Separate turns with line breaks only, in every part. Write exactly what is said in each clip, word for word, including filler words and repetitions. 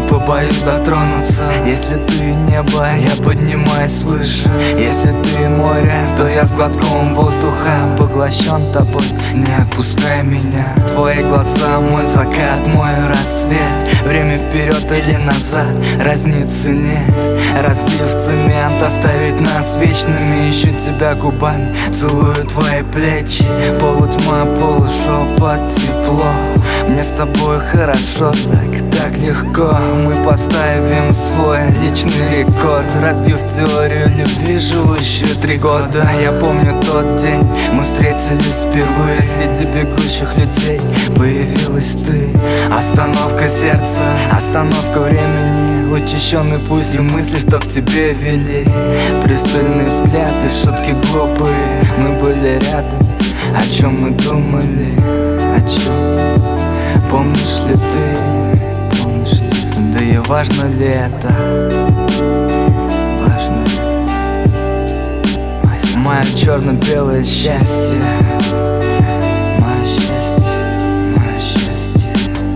побоюсь дотронуться. Если ты небо, я поднимаюсь выше. Если ты море, то я с глотком воздуха поглощен тобой, не отпускай меня. Твои глаза, мой закат, мой рассвет. Время вперед или назад, разницы нет. Разлив цемент, оставить нас вечными. Ищу тебя губами, целую твои плечи. Полутьма, полушепот, тепло. Мне с тобой хорошо, так, так легко. Мы поставим свой личный рекорд, разбив теорию любви, живущую три года. Я помню тот день, мы встретились впервые. Среди бегущих людей появилась ты. Остановка сердца, остановка времени, учащенный пульс и мысли, что к тебе вели. Пристальный взгляд и шутки глупые. Мы были рядом, о чем мы думали, о чем? Помнишь ли ты, помнишь ли? Да и важно ли это? Важно ли? Мое черно-белое счастье. Мое счастье, мое счастье.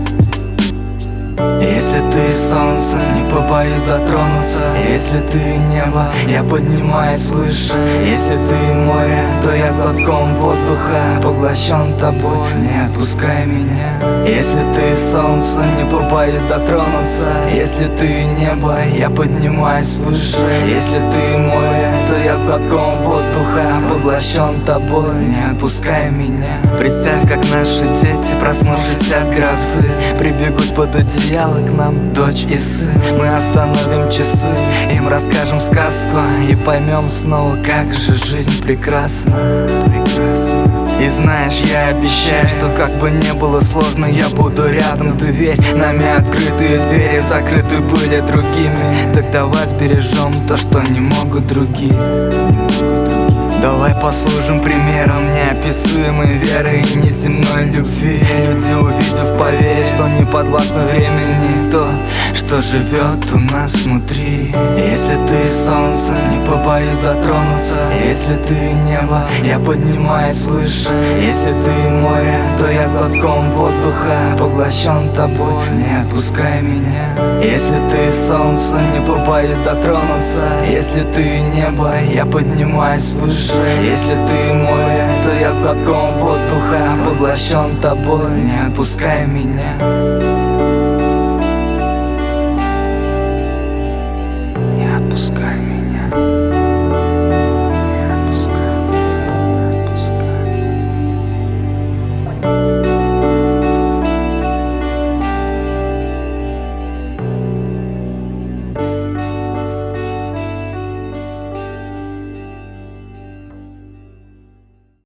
Если ты солнце, не побоюсь дотронуться. Если ты небо, я поднимаюсь выше. Если ты море, то я с глотком воздуха поглощен тобой, не отпускай меня. Если ты солнце, не побоюсь дотронуться. Если ты небо, я поднимаюсь выше. Если ты море, то я с глотком воздуха поглощен тобой, не отпускай меня. Представь, как наши дети, проснувшись от грозы, прибегут под одеяло к нам, дочь и сын. Мы остановим часы, им расскажем сказку и поймем снова, как же жизнь прекрасна, прекрасна. И знаешь, я обещаю, что как бы не было сложно, я буду рядом, ты верь. Нами открытые двери закрыты были другими. Так давай сбережем то, что не могут другие, не могут другие. Давай послужим примером неописуемой веры и неземной любви. Люди, увидев, поверят, что не подвластно времени то, что живет у нас внутри. Если ты солнце, не побоюсь дотронуться. Если ты небо, я поднимаюсь выше. Если ты море, то я с глотком воздуха поглощен тобой, не отпускай меня. Если ты солнце, не побоюсь дотронуться. Если ты небо, я поднимаюсь выше. Если ты море, то я с глотком воздуха поглощен тобой, не отпускай меня.